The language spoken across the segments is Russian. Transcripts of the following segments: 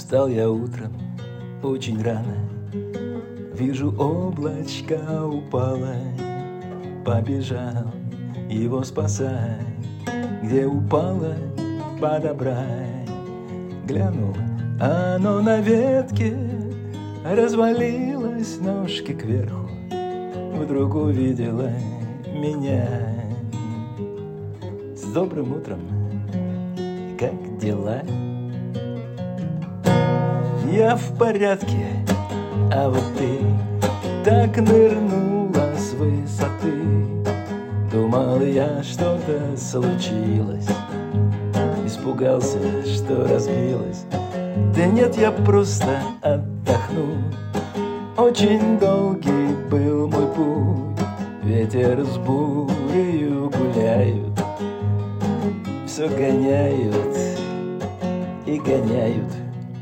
Встал я утром очень рано, вижу, облачко упало, побежал его спасать. Где упало, подобрать. Глянул, оно на ветке развалилось ножки кверху. Вдруг увидела меня. С добрым утром, как дела? Я в порядке, а вот ты так нырнула с высоты. Думал я, что-то случилось, испугался, что разбилась. Да нет, я просто отдохну. Очень долгий был мой путь, ветер с бурью гуляют, все гоняют и гоняют.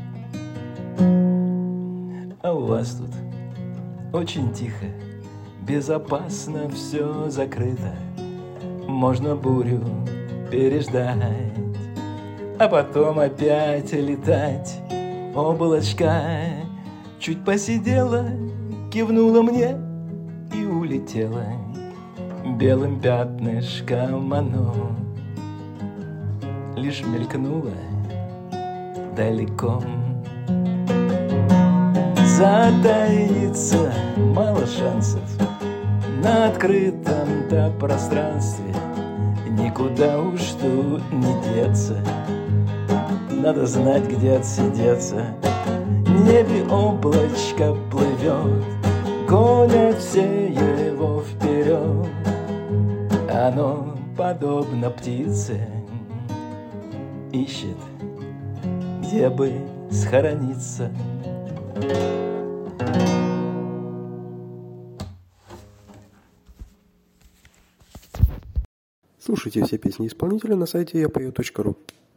А у вас тут очень тихо, безопасно, все закрыто. Можно бурю переждать, а потом опять летать. Облачко чуть посидела, кивнула мне и улетела. Белым пятнышком оно лишь мелькнуло далеко. Затаиться мало шансов на открытом-то пространстве. Никуда уж тут не деться, надо знать, где отсидеться. В небе облачко плывет, гонят все его вперед. Оно, подобно птице, ищет, где бы схорониться. Слушайте все песни исполнителя на сайте yapeo.ru.